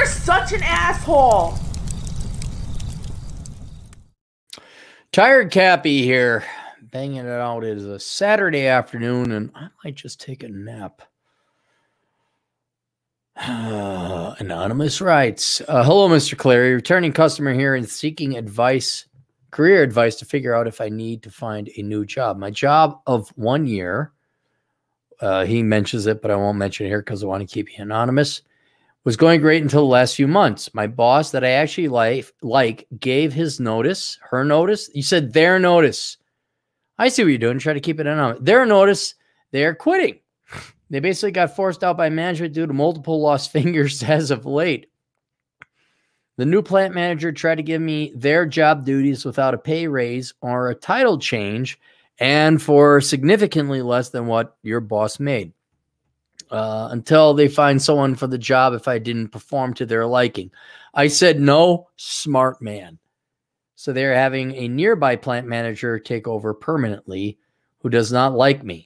are such an asshole. Tired Cappy here, banging it out. It is a Saturday afternoon, and I might just take a nap. Anonymous writes, hello, Mr. Clary, returning customer here and seeking advice, career advice to figure out if I need to find a new job. My job of 1 year, he mentions it, but I won't mention it here because I want to keep you anonymous, was going great until the last few months. My boss that I actually like gave his notice, her notice. You said their notice. I see what you're doing. Try to keep it anonymous. Their notice, they're quitting. They basically got forced out by management due to multiple lost fingers as of late. The new plant manager tried to give me their job duties without a pay raise or a title change and for significantly less than what your boss made. Until they find someone for the job if I didn't perform to their liking. I said no, smart man. So they're having a nearby plant manager take over permanently who does not like me.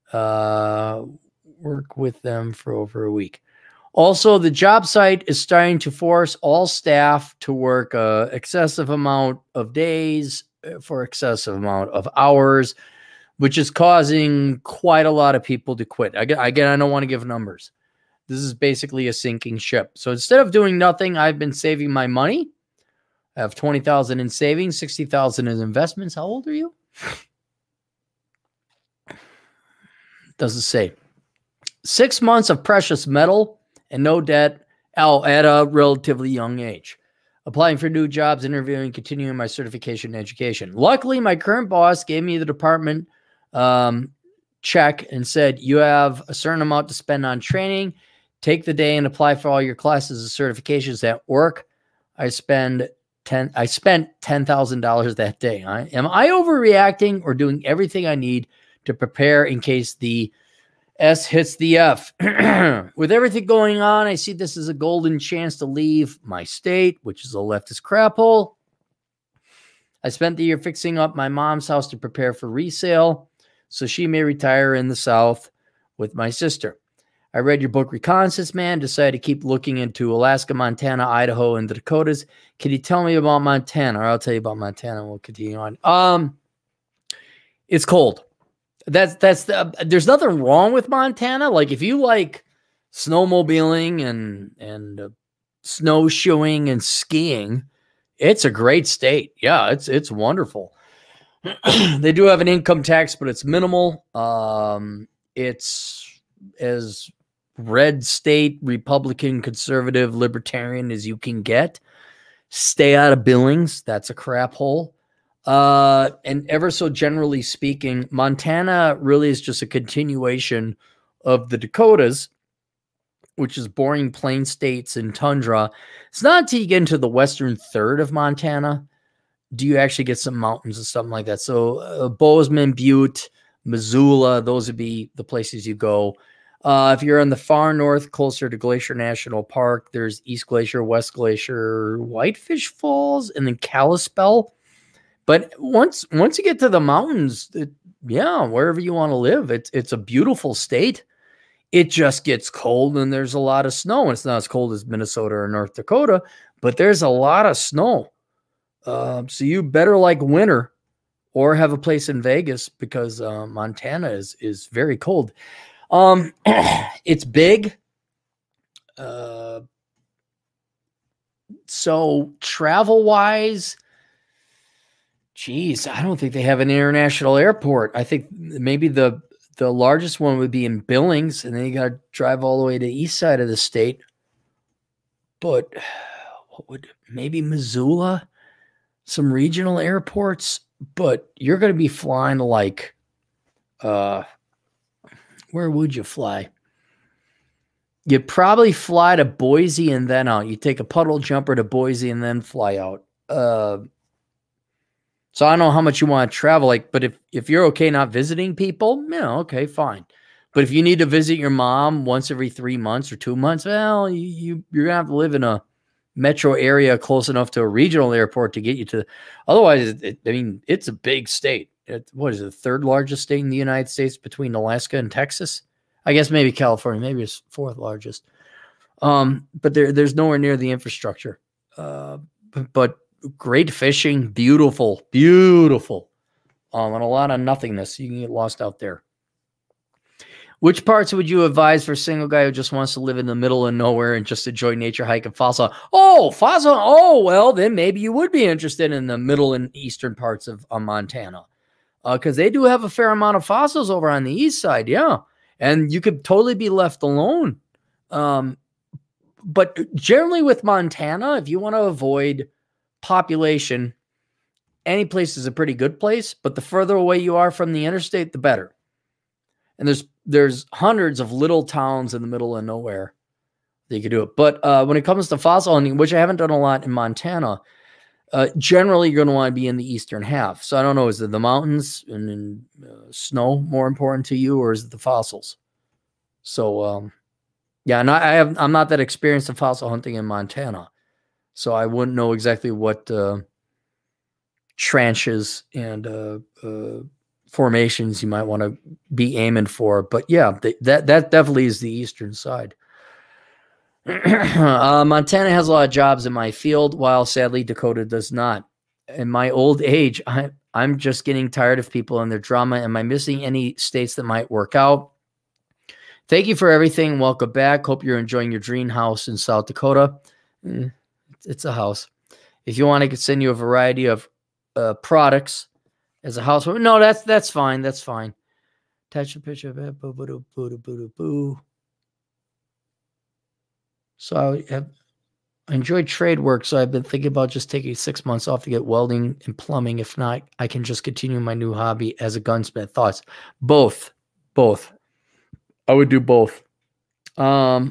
Work with them for over a week. Also, the job site is starting to force all staff to work excessive amount of days for excessive amount of hours, which is causing quite a lot of people to quit. Again, I don't want to give numbers. This is basically a sinking ship. So instead of doing nothing, I've been saving my money. I have $20,000 in savings, $60,000 in investments. How old are you? Doesn't say. 6 months of precious metal and no debt at a relatively young age. Applying for new jobs, interviewing, continuing my certification and education. Luckily, my current boss gave me the department check and said, you have a certain amount to spend on training. Take the day and apply for all your classes and certifications at work. I spent $10,000 that day. Am I overreacting or doing everything I need to prepare in case the S hits the F? With everything going on, I see this as a golden chance to leave my state, which is a leftist crap hole. I spent the year fixing up my mom's house to prepare for resale so she may retire in the South with my sister. I read your book, Reconnaissance Man, decided to keep looking into Alaska, Montana, Idaho, and the Dakotas. Can you tell me about Montana? Or I'll tell you about Montana and we'll continue on. It's cold. There's nothing wrong with Montana. Like if you like snowmobiling and snowshoeing and skiing, it's a great state. Yeah, it's wonderful. They do have an income tax, but it's minimal. It's as red state, Republican, conservative, libertarian as you can get. Stay out of Billings. That's a crap hole. And ever so generally speaking, Montana really is just a continuation of the Dakotas, which is boring plain states and tundra. It's not until you get into the western third of Montana do you actually get some mountains and something like that. So Bozeman, Butte, Missoula, those would be the places you go. If you're in the far north, closer to Glacier National Park, there's East Glacier, West Glacier, Whitefish Falls, and then Kalispell. But once you get to the mountains, wherever you want to live, it's a beautiful state. It just gets cold and there's a lot of snow. And it's not as cold as Minnesota or North Dakota, but there's a lot of snow. So you better like winter or have a place in Vegas because Montana is very cold. It's big. So travel-wise, geez, I don't think they have an international airport. I think maybe the largest one would be in Billings, and then you got to drive all the way to the east side of the state. But maybe Missoula, some regional airports, but you're going to be flying to like, where would you fly? You'd probably fly to Boise and then out. You take a puddle jumper to Boise and then fly out. So I don't know how much you want to travel, but if you're okay not visiting people, okay, fine. But if you need to visit your mom once every 3 months or 2 months, well, you're gonna have to live in a metro area close enough to a regional airport to get you to. Otherwise, it's a big state. What is it, the third largest state in the United States between Alaska and Texas? I guess maybe California, maybe it's fourth largest. But there's nowhere near the infrastructure. But great fishing, beautiful, beautiful. And a lot of nothingness. You can get lost out there. Which parts would you advise for a single guy who just wants to live in the middle of nowhere and just enjoy nature, hike, and fossil? Oh, fossil. Oh, well, then maybe you would be interested in the middle and eastern parts of Montana. Because they do have a fair amount of fossils over on the east side, yeah. And you could totally be left alone. But generally with Montana, if you want to avoid population, any place is a pretty good place. But the further away you are from the interstate, the better. And there's hundreds of little towns in the middle of nowhere that you could do it. But when it comes to fossil hunting, which I haven't done a lot in Montana, generally you're going to want to be in the eastern half. So I don't know, is it the mountains and snow more important to you, or is it the fossils? So yeah, and I'm not that experienced in fossil hunting in Montana, so I wouldn't know exactly what tranches and formations you might want to be aiming for. But yeah, that definitely is the eastern side. Montana has a lot of jobs in my field, while sadly Dakota does not. In my old age, I'm just getting tired of people and their drama. Am I missing any states that might work out? Thank you for everything. Welcome back. Hope you're enjoying your dream house in South Dakota. It's a house. If you want, I could send you a variety of products as a household. No, that's fine. That's fine. Touch a picture of it. Boo, boo, boo, boo, boo. So I enjoyed trade work, so I've been thinking about just taking 6 months off to get welding and plumbing. If not, I can just continue my new hobby as a gunsmith. Thoughts? Both. I would do both. So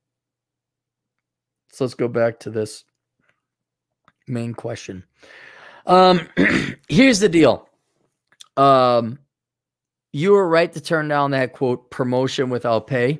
let's go back to this main question. Here's the deal. You were right to turn down that, quote, promotion without pay.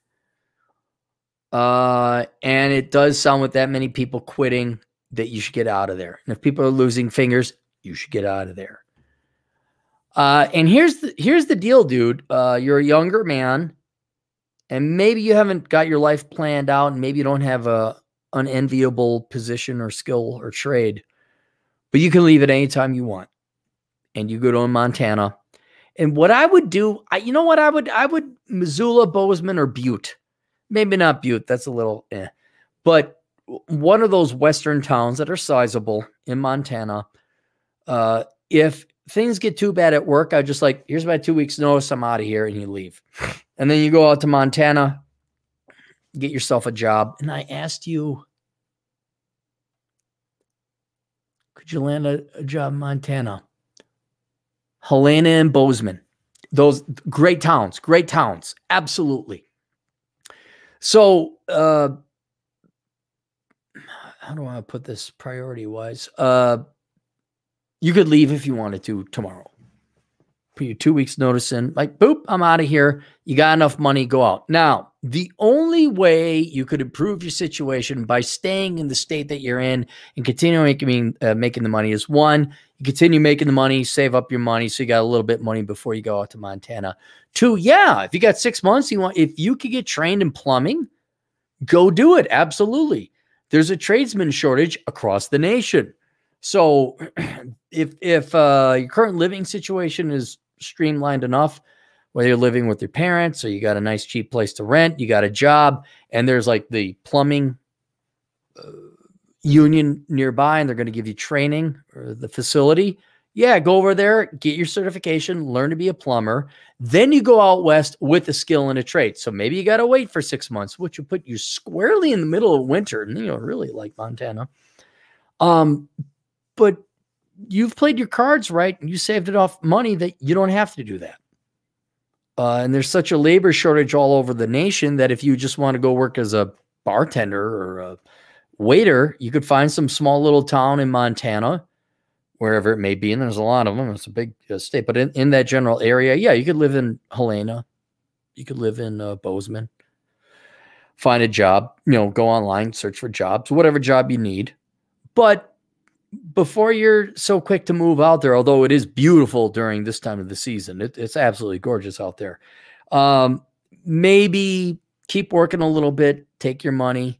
And it does sound with that many people quitting that you should get out of there. And if people are losing fingers, you should get out of there. And here's the deal, dude. You're a younger man, and maybe you haven't got your life planned out, and maybe you don't have a unenviable position or skill or trade, but you can leave at any time you want. And you go to Montana. And what I would do, you know what I would Missoula, Bozeman, or Butte. Maybe not Butte. That's a little But one of those western towns that are sizable in Montana, if things get too bad at work, I just like, here's my 2 weeks notice, I'm out of here, and you leave. And then you go out to Montana, get yourself a job. And I asked you, could you land a job in Montana? Helena and Bozeman. Those great towns, absolutely. So, how do I put this priority-wise? You could leave if you wanted to tomorrow. Put your 2 weeks notice in, like, boop, I'm out of here. You got enough money, go out. Now, the only way you could improve your situation by staying in the state that you're in and continuing making the money is, one, you continue making the money, save up your money so you got a little bit of money before you go out to Montana. Two, yeah, if you got 6 months, if you could get trained in plumbing, go do it. Absolutely. There's a tradesman shortage across the nation. So if your current living situation is streamlined enough, whether you're living with your parents or you got a nice cheap place to rent, you got a job, and there's like the plumbing union nearby, and they're going to give you training, or the facility, yeah, go over there, get your certification, learn to be a plumber. Then you go out west with a skill and a trade. So maybe you got to wait for 6 months, which will put you squarely in the middle of winter, and really like Montana. But you've played your cards right, and you saved enough money that you don't have to do that. And there's such a labor shortage all over the nation that if you just want to go work as a bartender or a waiter, you could find some small little town in Montana, wherever it may be. And there's a lot of them. It's a big state. But in that general area, yeah, you could live in Helena. You could live in Bozeman. Find a job, go online, search for jobs, whatever job you need. But before you're so quick to move out there, although it is beautiful during this time of the season, it's absolutely gorgeous out there. Maybe keep working a little bit, take your money,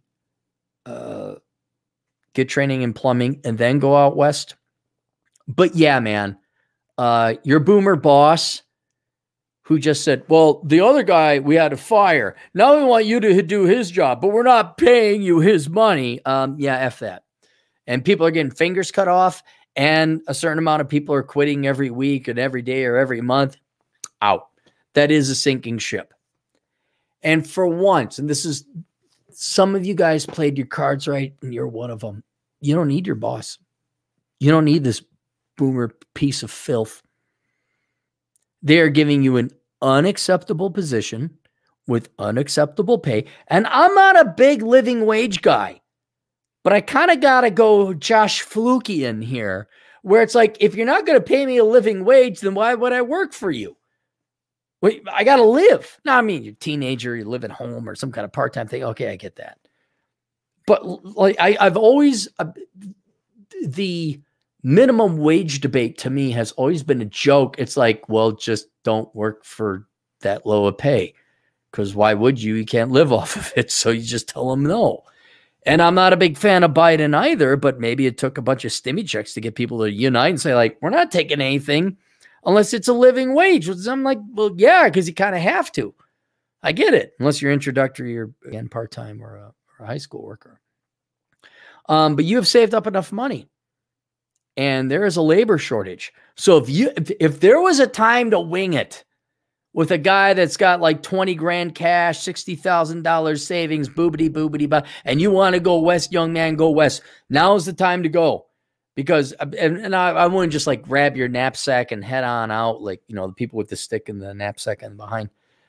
get training in plumbing, and then go out west. But yeah, man, your boomer boss who just said, well, the other guy we had to fire. Now we want you to do his job, but we're not paying you his money. Yeah, F that. And people are getting fingers cut off, and a certain amount of people are quitting every week and every day or every month. Out. That is a sinking ship. And for once, and this is, some of you guys played your cards right, and you're one of them. You don't need your boss. You don't need this boomer piece of filth. They are giving you an unacceptable position with unacceptable pay. And I'm not a big living wage guy, but I kind of got to go Josh Flukian here, where it's like, if you're not going to pay me a living wage, then why would I work for you? Wait, I got to live. Now, I mean, you're a teenager, you live at home or some kind of part-time thing. Okay, I get that. But like I've always, the minimum wage debate to me has always been a joke. It's like, well, just don't work for that low a pay, because why would you? You can't live off of it. So you just tell them no. And I'm not a big fan of Biden either, but maybe it took a bunch of stimmy checks to get people to unite and say, like, we're not taking anything unless it's a living wage. I'm like, well, yeah, because you kind of have to. I get it. Unless you're introductory or again, part-time or a high school worker. But you have saved up enough money, and there is a labor shortage. So if there was a time to wing it with a guy that's got like 20 grand cash, $60,000 savings, boobity, and you want to go west, young man, go west. Now's the time to go. Because, and I wouldn't just like grab your knapsack and head on out, like, you know, the people with the stick and the knapsack and behind.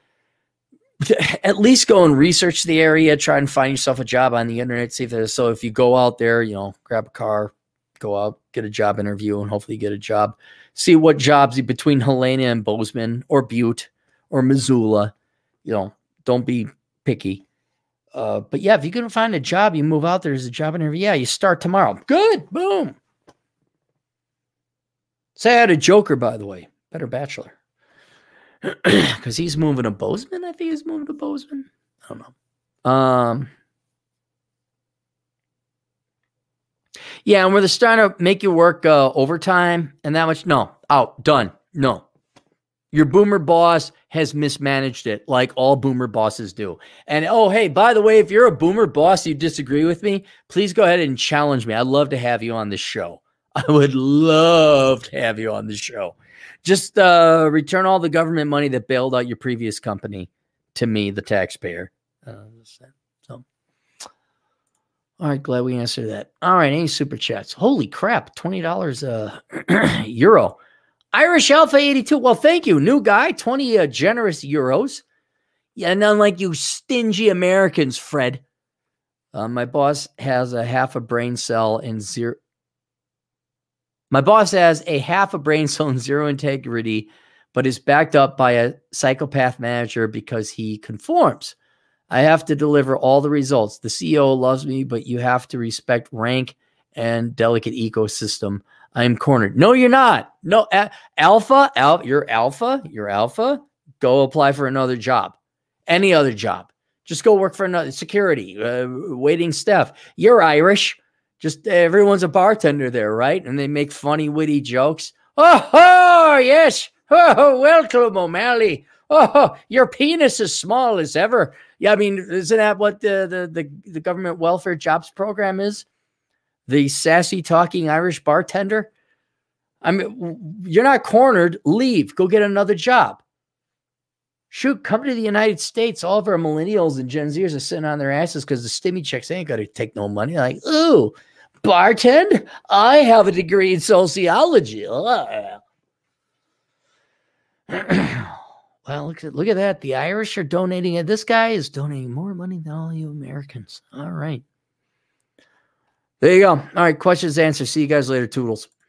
At least go and research the area, try and find yourself a job on the internet. See if there's, so if you go out there, you know, grab a car, go out, get a job interview, and hopefully get a job. See what jobs between Helena and Bozeman or Butte or Missoula, you know, don't be picky. But yeah, if you can find a job, you move out there, there's a job interview. Yeah, you start tomorrow. Good. Boom. Say I had a joker, by the way, better bachelor. Because he's moving to Bozeman. I think he's moving to Bozeman. I don't know. Yeah, and where they're starting to make you work overtime and that much. No, out, done. No. Your boomer boss has mismanaged it like all boomer bosses do. And, oh, hey, by the way, if you're a boomer boss, you disagree with me, please go ahead and challenge me. I'd love to have you on this show. I would love to have you on the show. Just return all the government money that bailed out your previous company to me, the taxpayer. So, all right, glad we answered that. All right, any super chats? Holy crap, $20 euro. Irish Alpha 82. Well, thank you, new guy. 20 generous euros. Yeah, none like you stingy Americans, Fred. My boss has a half a brain cell and zero. My boss has a half a brain cell and zero integrity, but is backed up by a psychopath manager because he conforms. I have to deliver all the results. The CEO loves me, but you have to respect rank and delicate ecosystem. I am cornered. No, you're not. No, Alpha. You're Alpha. You're Alpha. Go apply for another job. Any other job. Just go work for another security, waiting staff. You're Irish. Just everyone's a bartender there, right? And they make funny, witty jokes. Oh, yes. Oh, welcome, O'Malley. Oh, your penis is small as ever. Yeah, I mean, isn't that what the government welfare jobs program is? The sassy talking Irish bartender. I mean, you're not cornered. Leave. Go get another job. Shoot, come to the United States. All of our millennials and Gen Zers are sitting on their asses because the stimmy checks ain't got to take no money. Like, ooh, bartend? I have a degree in sociology. Well, look at that. The Irish are donating it. This guy is donating more money than all you Americans. All right. There you go. All right. Questions answered. See you guys later. Toodles.